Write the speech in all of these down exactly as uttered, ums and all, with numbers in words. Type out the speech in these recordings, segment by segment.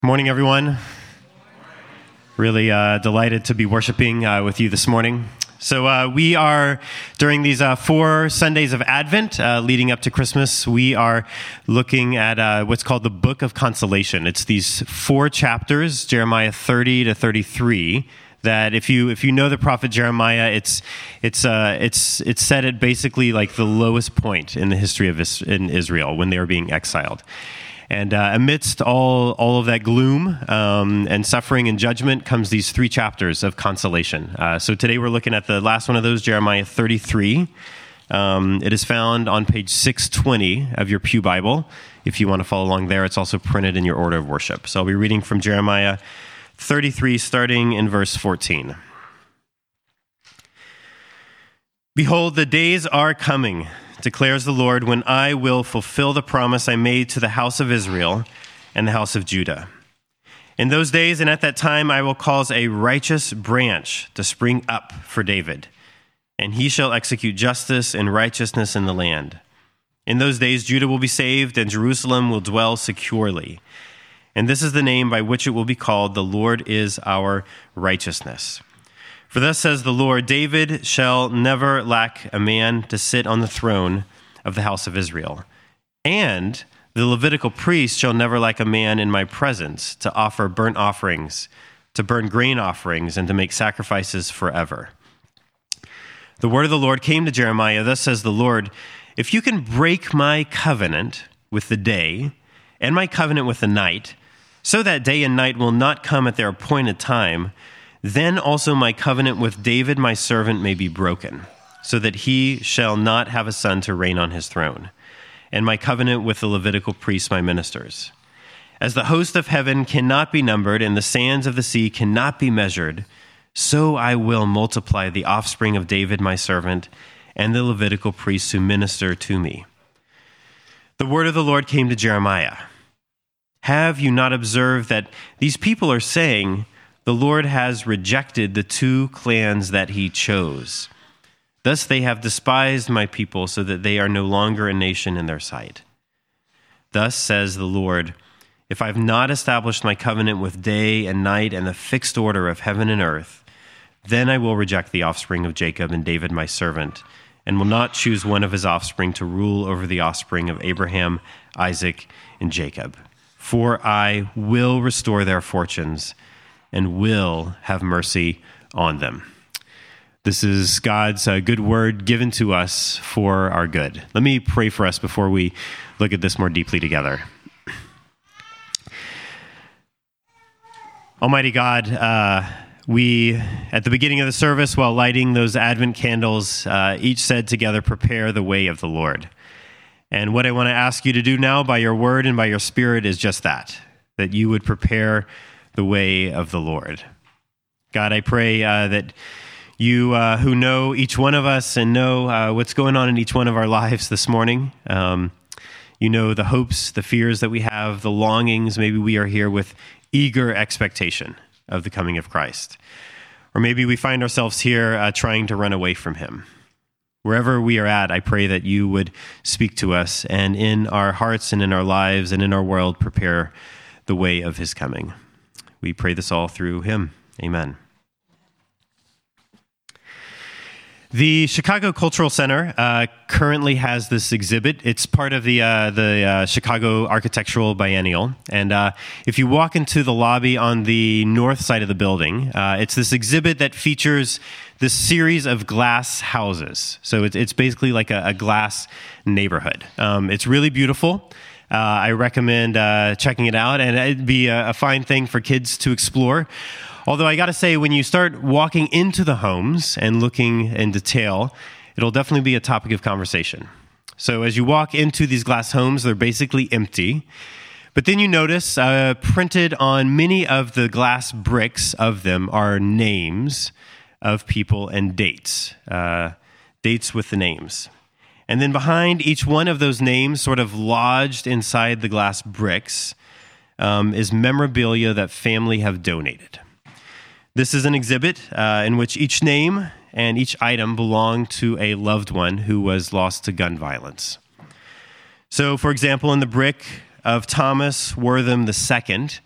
Morning, everyone. Really uh, delighted to be worshiping uh, with you this morning. So uh, we are, during these uh, four Sundays of Advent uh, leading up to Christmas, we are looking at uh, what's called the Book of Consolation. It's these four chapters, Jeremiah thirty to thirty-three, that if you if you know the prophet Jeremiah, it's it's uh, it's it's set at basically like the lowest point in the history of Is- in Israel when they were being exiled. And uh, amidst all all of that gloom um, and suffering and judgment comes these three chapters of consolation. Uh, so today we're looking at the last one of those, Jeremiah thirty-three. Um, it is found on page six twenty of your Pew Bible. If you want to follow along there, it's also printed in your order of worship. So I'll be reading from Jeremiah thirty-three, starting in verse fourteen. Behold, the days are coming, declares the Lord, when I will fulfill the promise I made to the house of Israel and the house of Judah. In those days and at that time I will cause a righteous branch to spring up for David, and he shall execute justice and righteousness in the land. In those days Judah will be saved, and Jerusalem will dwell securely. And this is the name by which it will be called: the Lord is our righteousness. For thus says the Lord, David shall never lack a man to sit on the throne of the house of Israel. And the Levitical priest shall never lack a man in my presence to offer burnt offerings, to burn grain offerings, and to make sacrifices forever. The word of the Lord came to Jeremiah. Thus says the Lord, if you can break my covenant with the day and my covenant with the night, so that day and night will not come at their appointed time, then also my covenant with David my servant may be broken, so that he shall not have a son to reign on his throne, and my covenant with the Levitical priests my ministers. As the host of heaven cannot be numbered, and the sands of the sea cannot be measured, so I will multiply the offspring of David my servant, and the Levitical priests who minister to me. The word of the Lord came to Jeremiah. Have you not observed that these people are saying, the Lord has rejected the two clans that he chose. Thus they have despised my people, so that they are no longer a nation in their sight. Thus says the Lord, if I have not established my covenant with day and night and the fixed order of heaven and earth, then I will reject the offspring of Jacob and David my servant, and will not choose one of his offspring to rule over the offspring of Abraham, Isaac, and Jacob. For I will restore their fortunes, and will have mercy on them. This is God's uh, good word given to us for our good. Let me pray for us before we look at this more deeply together. Almighty God, uh, we, at the beginning of the service, while lighting those Advent candles, uh, each said together, prepare the way of the Lord. And what I want to ask you to do now by your word and by your spirit is just that, that you would prepare the way of the Lord. God, I pray uh, that you uh, who know each one of us and know uh, what's going on in each one of our lives this morning, um, you know the hopes, the fears that we have, the longings. Maybe we are here with eager expectation of the coming of Christ. Or maybe we find ourselves here uh, trying to run away from him. Wherever we are at, I pray that you would speak to us and in our hearts and in our lives and in our world prepare the way of his coming. We pray this all through him. Amen. The Chicago Cultural Center uh, currently has this exhibit. It's part of the uh, the uh, Chicago Architectural Biennial. And uh, if you walk into the lobby on the north side of the building, uh, it's this exhibit that features this series of glass houses. So it's, it's basically like a, a glass neighborhood. Um, it's really beautiful. Uh, I recommend uh, checking it out, and it'd be a, a fine thing for kids to explore. Although I got to say, when you start walking into the homes and looking in detail, it'll definitely be a topic of conversation. So as you walk into these glass homes, they're basically empty. But then you notice uh, printed on many of the glass bricks of them are names of people and dates, uh, dates with the names. And then behind each one of those names, sort of lodged inside the glass bricks, um, is memorabilia that family have donated. This is an exhibit uh, in which each name and each item belonged to a loved one who was lost to gun violence. So, for example, in the brick of Thomas Wortham the Second,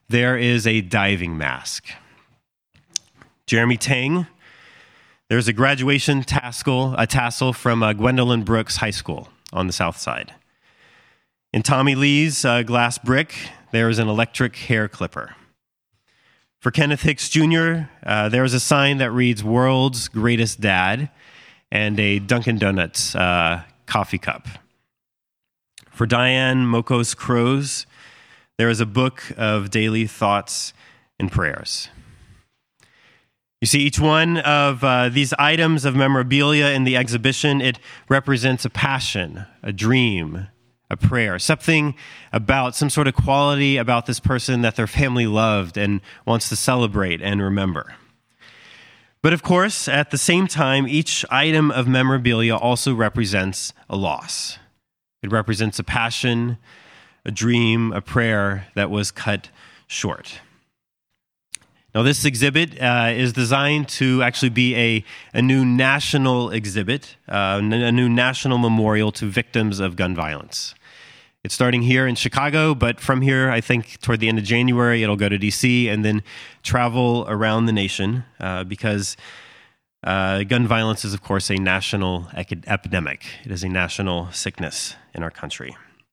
there is a diving mask. Jeremy Tang, there's a graduation tassel, a tassel from uh, Gwendolyn Brooks High School on the south side. In Tommy Lee's uh, glass brick, there is an electric hair clipper. For Kenneth Hicks Junior, uh, there is a sign that reads "World's Greatest Dad" and a Dunkin' Donuts uh, coffee cup. For Diane Mokos Crows, there is a book of daily thoughts and prayers. You see, each one of uh, these items of memorabilia in the exhibition, it represents a passion, a dream, a prayer, something about, some sort of quality about this person that their family loved and wants to celebrate and remember. But of course, at the same time, each item of memorabilia also represents a loss. It represents a passion, a dream, a prayer that was cut short. Now, this exhibit uh, is designed to actually be a, a new national exhibit, uh, a new national memorial to victims of gun violence. It's starting here in Chicago, but from here, I think toward the end of January, it'll go to D C and then travel around the nation uh, because uh, gun violence is, of course, a national epidemic. It is a national sickness in our country.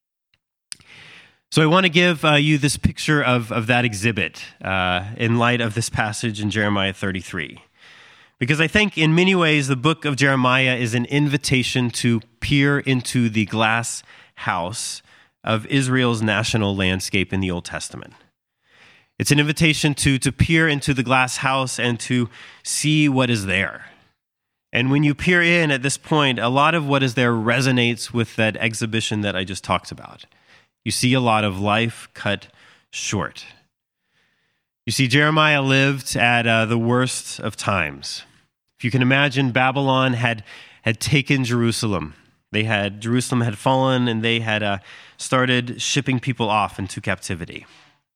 So I want to give uh, you this picture of, of that exhibit uh, in light of this passage in Jeremiah thirty-three. Because I think in many ways the book of Jeremiah is an invitation to peer into the glass house of Israel's national landscape in the Old Testament. It's an invitation to, to peer into the glass house and to see what is there. And when you peer in at this point, a lot of what is there resonates with that exhibition that I just talked about. You see a lot of life cut short. You see, Jeremiah lived at uh, the worst of times. If you can imagine, Babylon had, had taken Jerusalem. They had, Jerusalem had fallen, and they had uh, started shipping people off into captivity.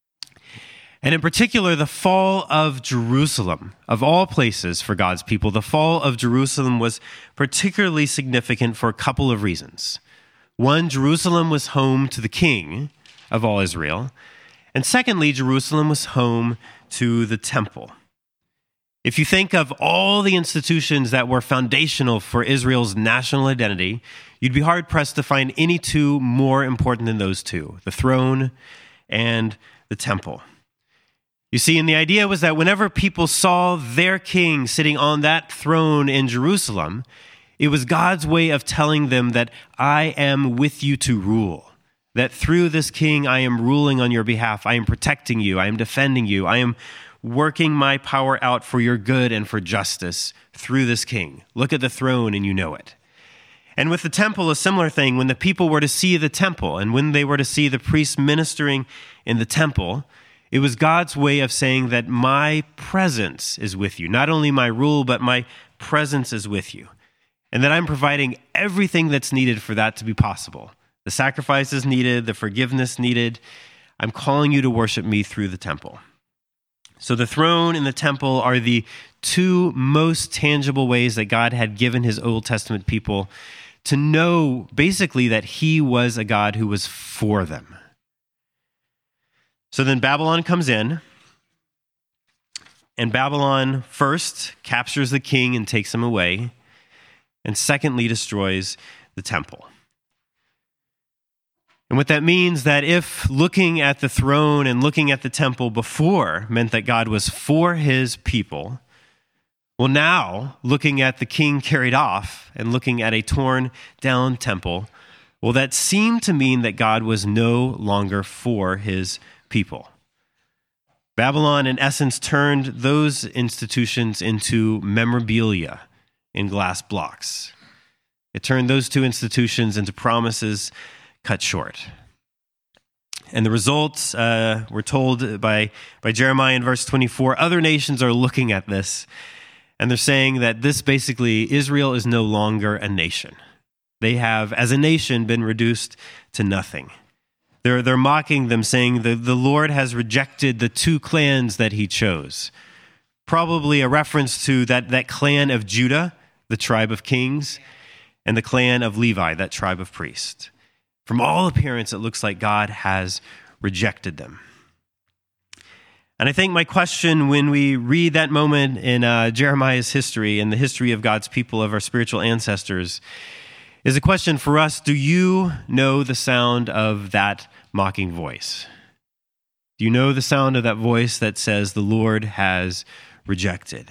And in particular, the fall of Jerusalem, of all places for God's people, the fall of Jerusalem was particularly significant for a couple of reasons. One, Jerusalem was home to the king of all Israel. And secondly, Jerusalem was home to the temple. If you think of all the institutions that were foundational for Israel's national identity, you'd be hard-pressed to find any two more important than those two, the throne and the temple. You see, and the idea was that whenever people saw their king sitting on that throne in Jerusalem, it was God's way of telling them that I am with you to rule, that through this king I am ruling on your behalf, I am protecting you, I am defending you, I am working my power out for your good and for justice through this king. Look at the throne and you know it. And with the temple, a similar thing, when the people were to see the temple and when they were to see the priests ministering in the temple, it was God's way of saying that my presence is with you. Not only my rule, but my presence is with you. And that I'm providing everything that's needed for that to be possible. The sacrifices needed, the forgiveness needed. I'm calling you to worship me through the temple. So the throne and the temple are the two most tangible ways that God had given his Old Testament people to know basically that he was a God who was for them. So then Babylon comes in, and Babylon first captures the king and takes him away, and secondly destroys the temple. And what that means that if looking at the throne and looking at the temple before meant that God was for his people, well, now looking at the king carried off and looking at a torn down temple, well, that seemed to mean that God was no longer for his people. Babylon, in essence, turned those institutions into memorabilia in glass blocks. It turned those two institutions into promises cut short. And the results, uh, we're told by, by Jeremiah in verse twenty-four, other nations are looking at this, and they're saying that this basically, Israel is no longer a nation. They have, as a nation, been reduced to nothing. They're, they're mocking them, saying that the Lord has rejected the two clans that he chose. Probably a reference to that, that clan of Judah, the tribe of kings, and the clan of Levi, that tribe of priests. From all appearance, it looks like God has rejected them. And I think my question when we read that moment in uh, Jeremiah's history and the history of God's people, of our spiritual ancestors, is a question for us. Do you know the sound of that mocking voice? Do you know the sound of that voice that says the Lord has rejected?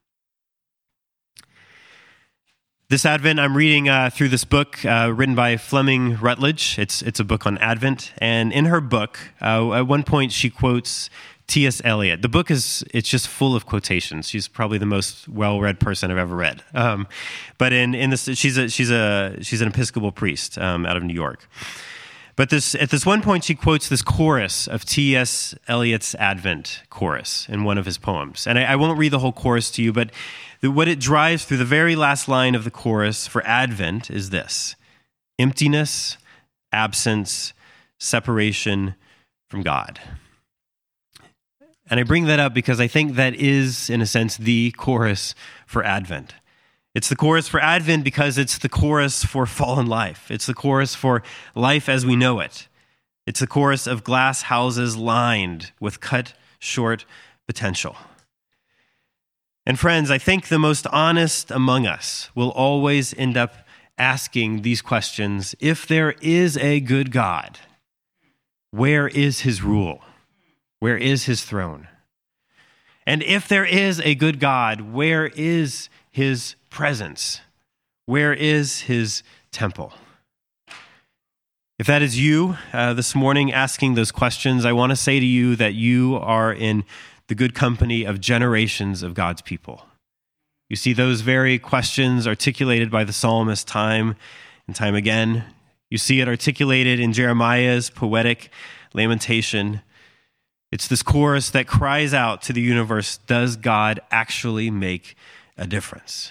This Advent, I'm reading uh, through this book uh, written by Fleming Rutledge. It's it's a book on Advent, and in her book, uh, at one point she quotes T S Eliot. The book is it's just full of quotations. She's probably the most well-read person I've ever read. Um, but in in this, she's a she's a she's an Episcopal priest um, out of New York. But this at this one point, she quotes this chorus of T S Eliot's Advent chorus in one of his poems, and I, I won't read the whole chorus to you, but the, what it drives through the very last line of the chorus for Advent is this: emptiness, absence, separation from God. And I bring that up because I think that is, in a sense, the chorus for Advent. It's the chorus for Advent because it's the chorus for fallen life. It's the chorus for life as we know it. It's the chorus of glass houses lined with cut short potential. And friends, I think the most honest among us will always end up asking these questions. If there is a good God, where is his rule? Where is his throne? And if there is a good God, where is his presence? Where is his temple? If that is you uh, this morning asking those questions, I want to say to you that you are in the good company of generations of God's people. You see those very questions articulated by the psalmist time and time again. You see it articulated in Jeremiah's poetic lamentation. It's this chorus that cries out to the universe, does God actually make a difference?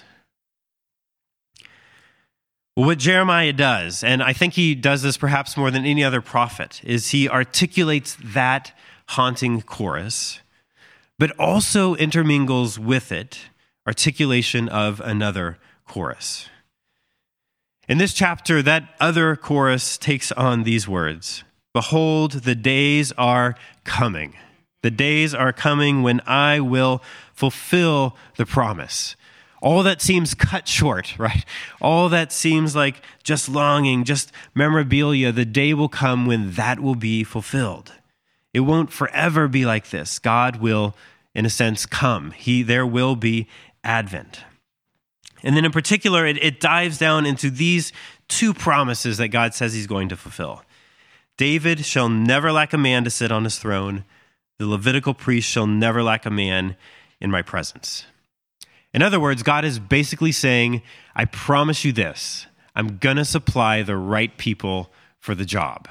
Well, what Jeremiah does, and I think he does this perhaps more than any other prophet, is he articulates that haunting chorus, but also intermingles with it articulation of another chorus. In this chapter, that other chorus takes on these words: behold, the days are coming. The days are coming when I will fulfill the promise. All that seems cut short, right? All that seems like just longing, just memorabilia, the day will come when that will be fulfilled. It won't forever be like this. God will, in a sense, come. He, there will be Advent. And then in particular, it, it dives down into these two promises that God says he's going to fulfill. David shall never lack a man to sit on his throne. The Levitical priest shall never lack a man in my presence. In other words, God is basically saying, I promise you this, I'm going to supply the right people for the job.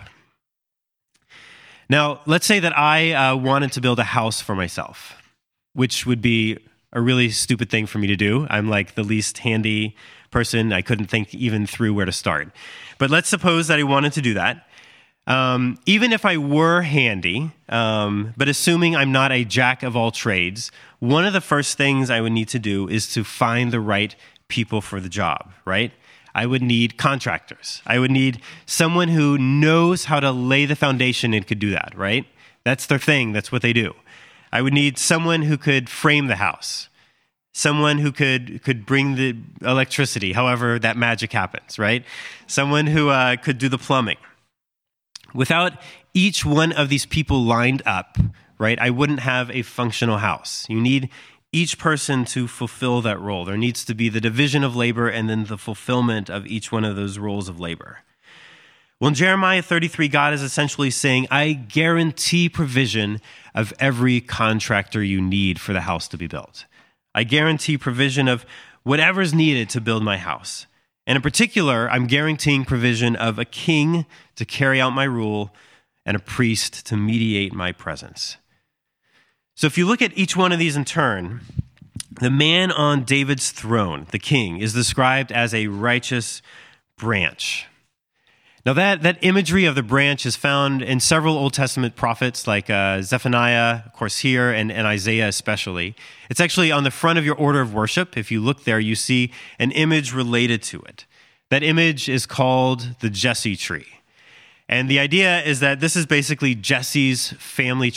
Now, let's say that I uh, wanted to build a house for myself, which would be a really stupid thing for me to do. I'm like the least handy person. I couldn't think even through where to start. But let's suppose that I wanted to do that. Um, even if I were handy, um, but assuming I'm not a jack of all trades, one of the first things I would need to do is to find the right people for the job, right? I would need contractors. I would need someone who knows how to lay the foundation and could do that, right? That's their thing. That's what they do. I would need someone who could frame the house, someone who could could bring the electricity, however that magic happens, right? Someone who uh, could do the plumbing. Without each one of these people lined up, right, I wouldn't have a functional house. You need each person to fulfill that role. There needs to be the division of labor and then the fulfillment of each one of those roles of labor. Well, in Jeremiah thirty-three, God is essentially saying, I guarantee provision of every contractor you need for the house to be built. I guarantee provision of whatever's needed to build my house. And in particular, I'm guaranteeing provision of a king to carry out my rule and a priest to mediate my presence. So if you look at each one of these in turn, the man on David's throne, the king, is described as a righteous branch. Now that, that imagery of the branch is found in several Old Testament prophets like uh, Zephaniah, of course here, and, and Isaiah especially. It's actually on the front of your order of worship. If you look there, you see an image related to it. That image is called the Jesse tree. And the idea is that this is basically Jesse's family tree.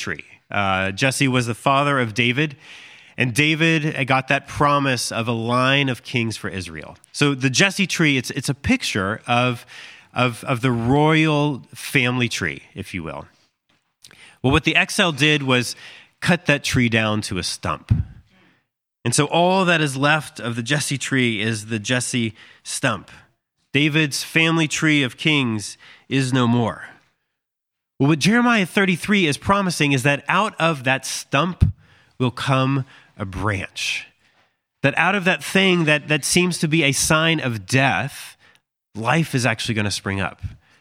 Uh, Jesse was the father of David, and David got that promise of a line of kings for Israel. So the Jesse tree, it's it's a picture of, of, of the royal family tree, if you will. Well, what the exile did was cut that tree down to a stump. And so all that is left of the Jesse tree is the Jesse stump. David's family tree of kings is no more. Well, what Jeremiah thirty-three is promising is that out of that stump will come a branch. That out of that thing that, that seems to be a sign of death, life is actually going to spring up.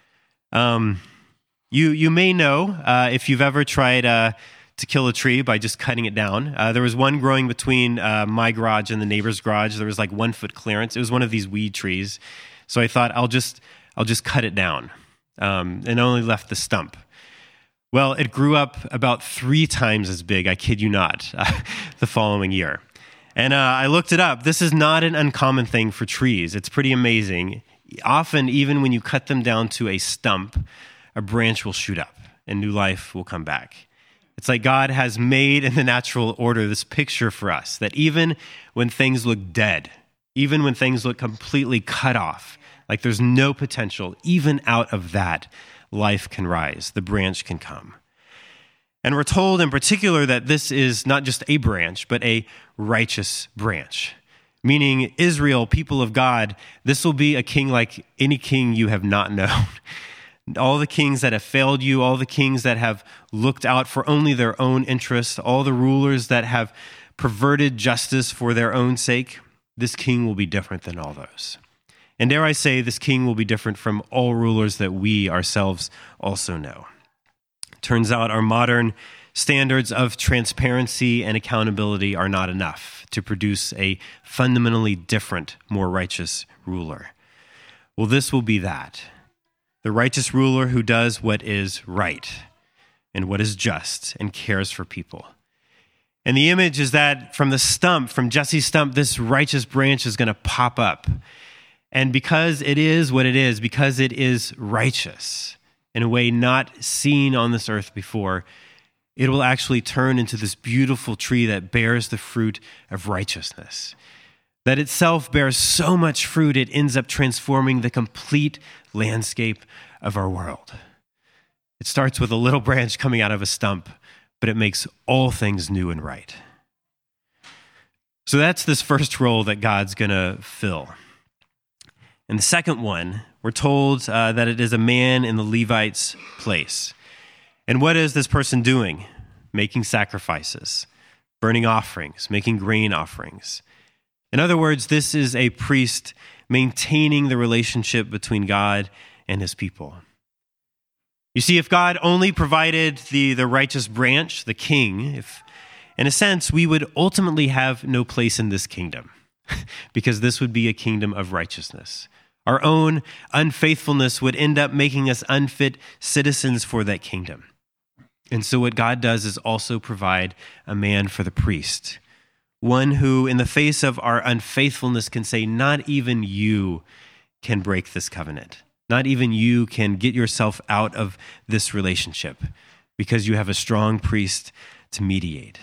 Um, you you may know, uh, if you've ever tried uh, to kill a tree by just cutting it down. Uh, there was one growing between uh, my garage and the neighbor's garage. There was like one foot clearance. It was one of these weed trees. So I thought, I'll just I'll just cut it down, um, and only left the stump. Well, it grew up about three times as big, I kid you not, uh, the following year. And uh, I looked it up. This is not an uncommon thing for trees. It's pretty amazing. Often, even when you cut them down to a stump, a branch will shoot up and new life will come back. It's like God has made in the natural order this picture for us, that even when things look dead, even when things look completely cut off, like there's no potential, even out of that, life can rise, the branch can come. And we're told in particular that this is not just a branch, but a righteous branch, meaning Israel, people of God, this will be a king like any king you have not known. All the kings that have failed you, all the kings that have looked out for only their own interests, all the rulers that have perverted justice for their own sake, this king will be different than all those. And dare I say, this king will be different from all rulers that we ourselves also know. Turns out our modern standards of transparency and accountability are not enough to produce a fundamentally different, more righteous ruler. Well, this will be that. The righteous ruler who does what is right and what is just and cares for people. And the image is that from the stump, from Jesse's stump, this righteous branch is going to pop up. And because it is what it is, because it is righteous in a way not seen on this earth before, it will actually turn into this beautiful tree that bears the fruit of righteousness. That itself bears so much fruit, it ends up transforming the complete landscape of our world. It starts with a little branch coming out of a stump, but it makes all things new and right. So that's this first role that God's going to fill. And the second one, we're told uh, that it is a man in the Levite's place. And what is this person doing? Making sacrifices, burning offerings, making grain offerings. In other words, this is a priest maintaining the relationship between God and his people. You see, if God only provided the, the righteous branch, the king, if, in a sense, we would ultimately have no place in this kingdom because this would be a kingdom of righteousness. Our own unfaithfulness would end up making us unfit citizens for that kingdom. And so what God does is also provide a man for the priest, one who, in the face of our unfaithfulness, can say, not even you can break this covenant. Not even you can get yourself out of this relationship because you have a strong priest to mediate.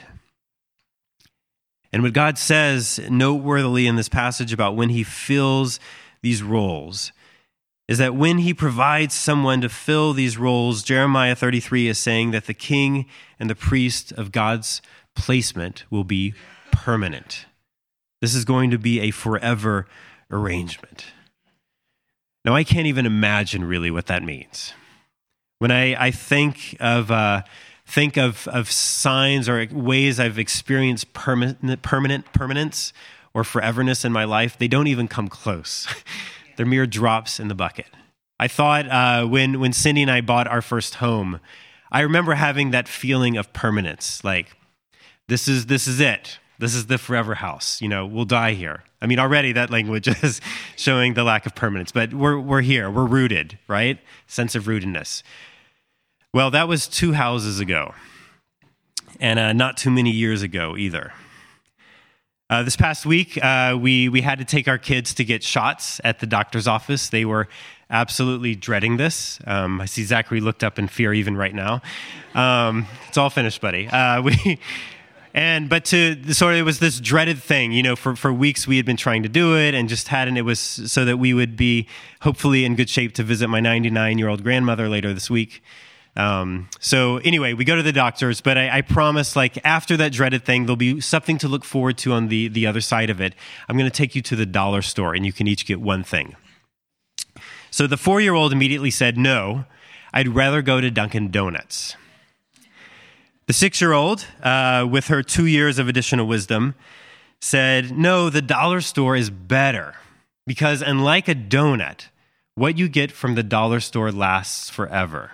And what God says noteworthily in this passage about when he fills these roles is that when he provides someone to fill these roles, Jeremiah thirty-three is saying that the king and the priest of God's placement will be permanent. This is going to be a forever arrangement. Now, I can't even imagine really what that means. When I, I think of uh, think of, of signs or ways I've experienced permanent, permanent permanence or foreverness in my life, they don't even come close. They're mere drops in the bucket. I thought uh, when, when Cindy and I bought our first home, I remember having that feeling of permanence, like this is this is it. This is the forever house. You know, we'll die here. I mean, already that language is showing the lack of permanence, but we're we're here. We're rooted, right? Sense of rootedness. Well, that was two houses ago, and uh, not too many years ago either. Uh, this past week, uh, we we had to take our kids to get shots at the doctor's office. They were absolutely dreading this. Um, I see Zachary looked up in fear even right now. Um, it's all finished, buddy. Uh, we and but to sort of it was this dreaded thing. You know, for for weeks we had been trying to do it and just hadn't. It was so that we would be hopefully in good shape to visit my ninety-nine-year-old grandmother later this week. Um, so anyway, we go to the doctors, but I, I promise, like, after that dreaded thing, there'll be something to look forward to on the, the other side of it. I'm going to take you to the dollar store, and you can each get one thing. So the four-year-old immediately said, no, I'd rather go to Dunkin' Donuts. The six-year-old, uh, with her two years of additional wisdom, said, no, the dollar store is better, because unlike a donut, what you get from the dollar store lasts forever.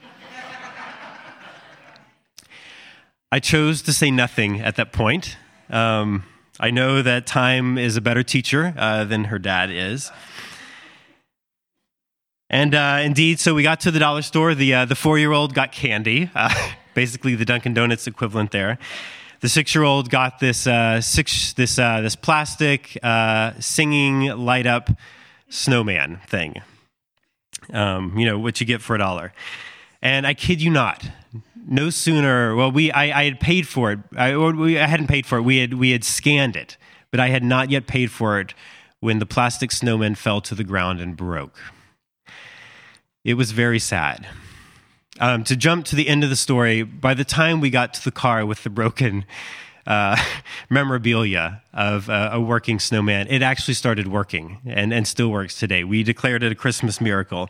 I chose to say nothing at that point. Um, I know that time is a better teacher uh, than her dad is. And uh, indeed, so we got to the dollar store. The uh, the four-year-old got candy, uh, basically the Dunkin' Donuts equivalent there. The six-year-old got this uh, six this uh, this plastic uh, singing light-up snowman thing. Um, you know what you get for a dollar. And I kid you not. No sooner, well, we I, I had paid for it. I, or we, I hadn't paid for it. We had we had scanned it, but I had not yet paid for it when the plastic snowman fell to the ground and broke. It was very sad. Um, to jump to the end of the story, by the time we got to the car with the broken uh, memorabilia of uh, a working snowman, it actually started working and, and still works today. We declared it a Christmas miracle.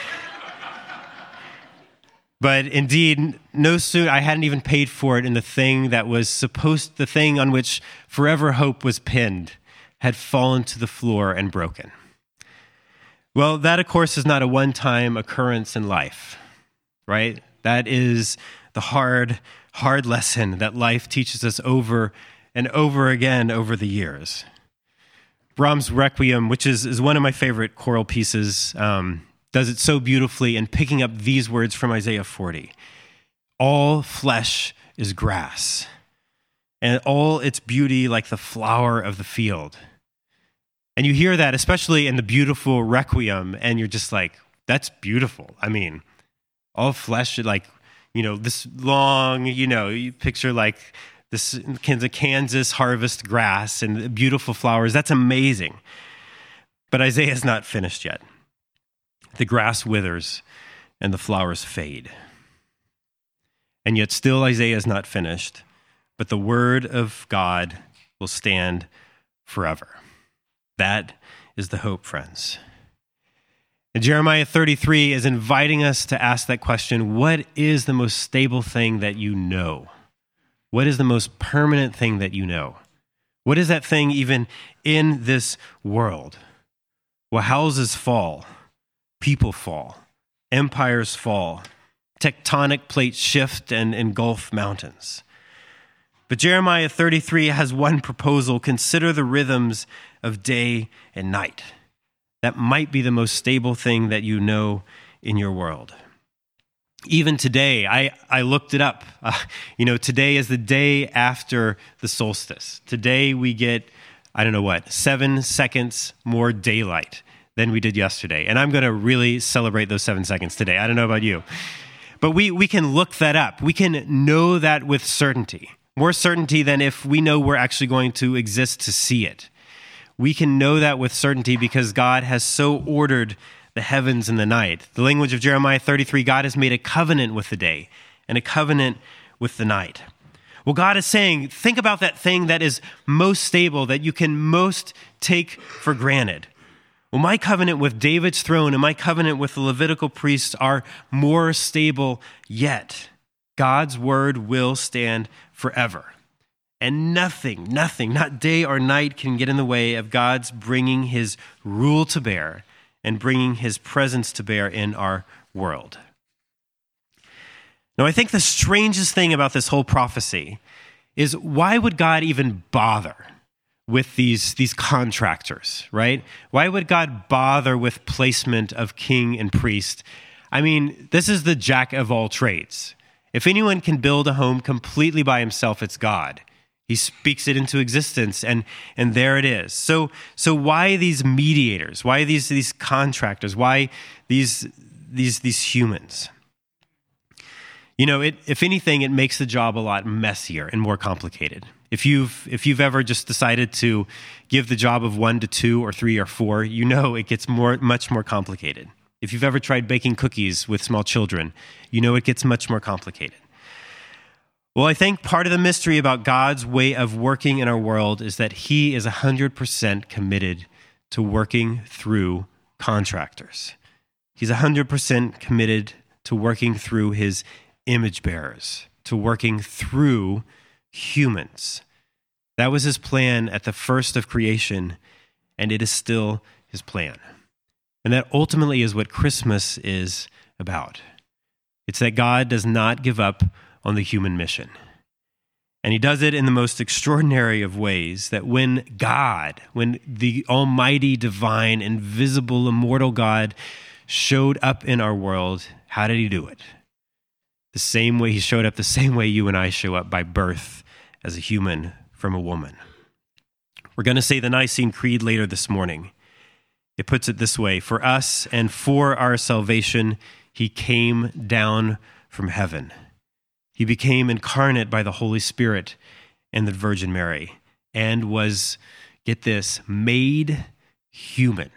But indeed, no sooner, I hadn't even paid for it, and the thing that was supposed, the thing on which forever hope was pinned, had fallen to the floor and broken. Well, that, of course, is not a one-time occurrence in life, right? That is the hard, hard lesson that life teaches us over and over again over the years. Brahms' Requiem, which is, is one of my favorite choral pieces, um, does it so beautifully in picking up these words from Isaiah forty. All flesh is grass, and all its beauty like the flower of the field. And you hear that, especially in the beautiful Requiem, and you're just like, that's beautiful. I mean, all flesh, like, you know, this long, you know, you picture like this Kansas harvest grass and beautiful flowers. That's amazing. But Isaiah's not finished yet. The grass withers and the flowers fade. And yet still Isaiah is not finished, but the word of God will stand forever. That is the hope, friends. And Jeremiah thirty-three is inviting us to ask that question, what is the most stable thing that you know? What is the most permanent thing that you know? What is that thing even in this world? Well, houses fall. People fall, empires fall, tectonic plates shift and engulf mountains. But Jeremiah thirty-three has one proposal: consider the rhythms of day and night. That might be the most stable thing that you know in your world. Even today, I, I looked it up. Uh, you know, today is the day after the solstice. Today we get, I don't know what, seven seconds more daylight than we did yesterday. And I'm going to really celebrate those seven seconds today. I don't know about you. But we, we can look that up. We can know that with certainty. More certainty than if we know we're actually going to exist to see it. We can know that with certainty because God has so ordered the heavens and the night. The language of Jeremiah thirty-three, God has made a covenant with the day and a covenant with the night. Well, God is saying, think about that thing that is most stable, that you can most take for granted. Well, my covenant with David's throne and my covenant with the Levitical priests are more stable yet. God's word will stand forever. And nothing, nothing, not day or night can get in the way of God's bringing his rule to bear and bringing his presence to bear in our world. Now, I think the strangest thing about this whole prophecy is why would God even bother with these, these contractors, right? Why would God bother with placement of king and priest? I mean, this is the jack of all trades. If anyone can build a home completely by himself, it's God. He speaks it into existence, and, and there it is. So, so why these mediators? Why these, these contractors? Why these, these, these humans? You know, it, if anything, it makes the job a lot messier and more complicated. If you've if you've ever just decided to give the job of one to two or three or four, you know it gets more much more complicated. If you've ever tried baking cookies with small children, you know it gets much more complicated. Well, I think part of the mystery about God's way of working in our world is that he is one hundred percent committed to working through contractors. He's one hundred percent committed to working through his image bearers, to working through humans. That was his plan at the first of creation, and it is still his plan. And that ultimately is what Christmas is about. It's that God does not give up on the human mission. And he does it in the most extraordinary of ways, that when God, when the almighty, divine, invisible, immortal God showed up in our world, how did he do it? The same way he showed up, the same way you and I show up, by birth as a human from a woman. We're going to say the Nicene Creed later this morning. It puts it this way: for us and for our salvation, he came down from heaven. He became incarnate by the Holy Spirit and the Virgin Mary, and was, get this, made human.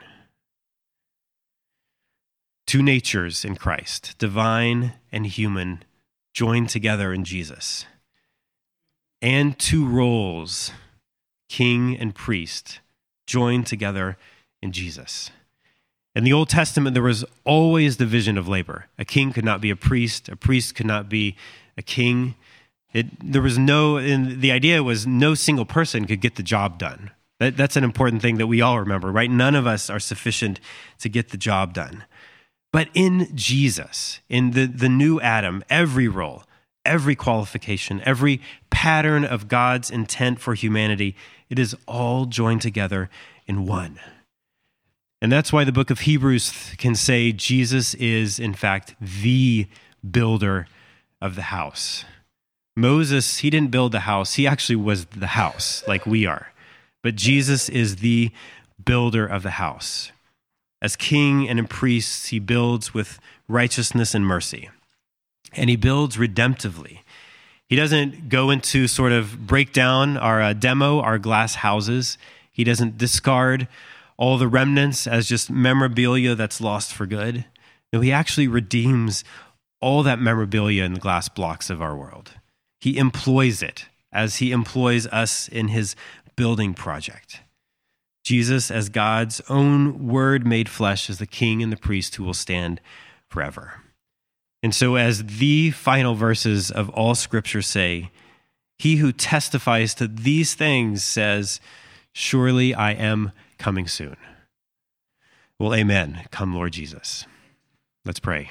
Two natures in Christ, divine and human, joined together in Jesus. And two roles, king and priest, joined together in Jesus. In the Old Testament, there was always division of labor. A king could not be a priest. A priest could not be a king. It, there was no, and the idea was no single person could get the job done. That, that's an important thing that we all remember, right? None of us are sufficient to get the job done. But in Jesus, in the, the new Adam, every role, every qualification, every pattern of God's intent for humanity, it is all joined together in one. And that's why the book of Hebrews can say Jesus is, in fact, the builder of the house. Moses, he didn't build the house. He actually was the house, like we are. But Jesus is the builder of the house. As king and in priests, he builds with righteousness and mercy. And he builds redemptively. He doesn't go into sort of break down our uh, demo, our glass houses. He doesn't discard all the remnants as just memorabilia that's lost for good. No, he actually redeems all that memorabilia in the glass blocks of our world. He employs it as he employs us in his building project. Jesus, as God's own word made flesh, is the king and the priest who will stand forever. And so as the final verses of all Scripture say, he who testifies to these things says, surely I am coming soon. Well, amen. Come, Lord Jesus. Let's pray.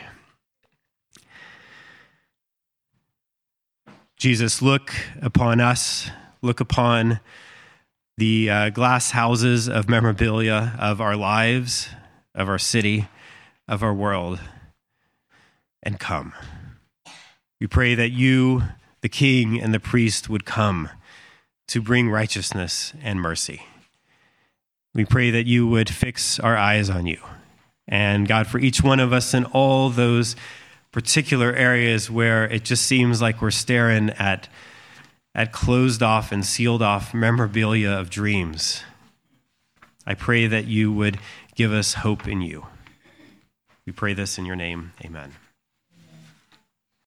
Jesus, look upon us, look upon the uh, glass houses of memorabilia of our lives, of our city, of our world, and come. We pray that you, the king and the priest, would come to bring righteousness and mercy. We pray that you would fix our eyes on you. And God, for each one of us in all those particular areas where it just seems like we're staring at, at closed off and sealed off memorabilia of dreams, I pray that you would give us hope in you. We pray this in your name. Amen.